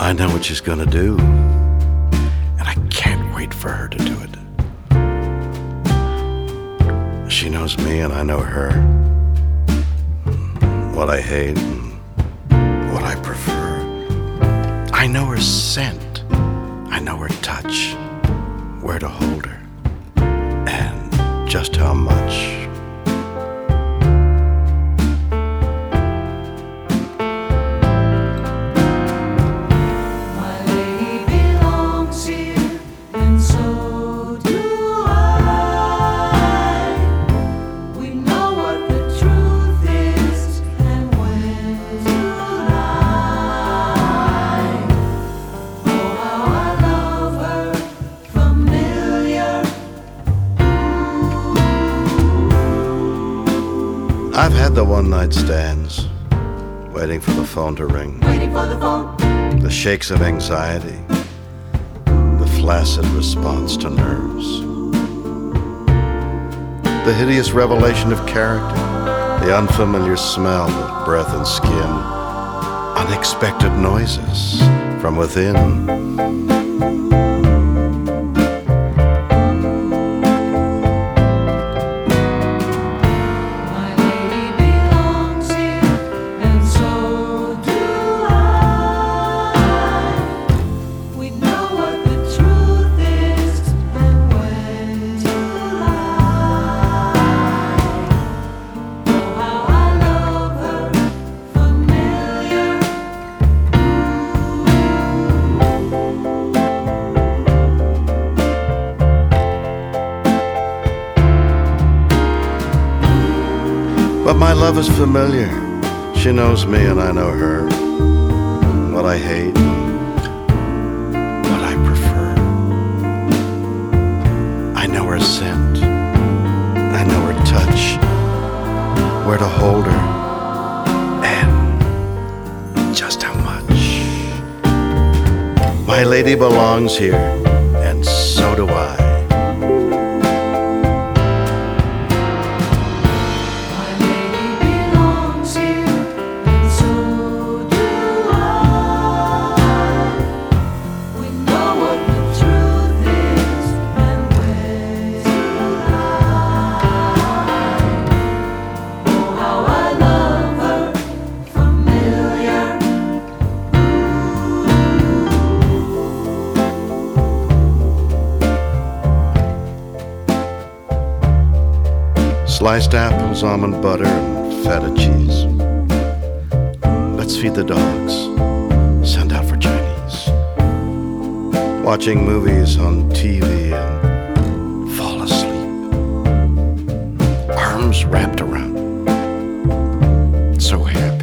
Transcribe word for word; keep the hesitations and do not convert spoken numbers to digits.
I know what she's gonna do, and I can't wait for her to do it. She knows me and I know her, what I hate and what I prefer. I know her scent, I know her touch, where to hold her, and just how much. I've had the one-night stands, waiting for the phone to ring, waiting for the phone, the shakes of anxiety, the flaccid response to nerves, the hideous revelation of character, the unfamiliar smell of breath and skin, unexpected noises from within. But my love is familiar. She knows me and I know her. What I hate, what I prefer. I know her scent. I know her touch. Where to hold her. And just how much. My lady belongs here, and so do I. Sliced apples, almond butter, and feta cheese. Let's feed the dogs. Send out for Chinese. Watching movies on T V and fall asleep. Arms wrapped around. So happy.